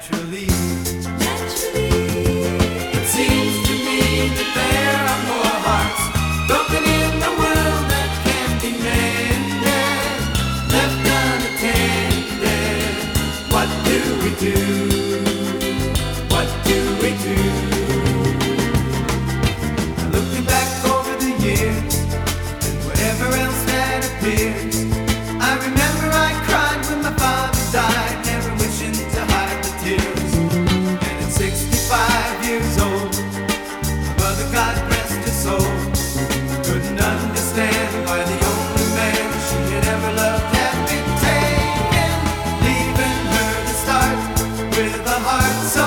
naturally. It seems to me that there are more hearts broken in the world that can be mended, left unattended. What do we do? What do we do? Looking back over the years and whatever else that appears, I remember I cried when my father died, never wishing to hide the tears. And at 65 years old, my mother, God rest her soul, couldn't understand why the only man she had ever loved had been taken, leaving her to start with a heart so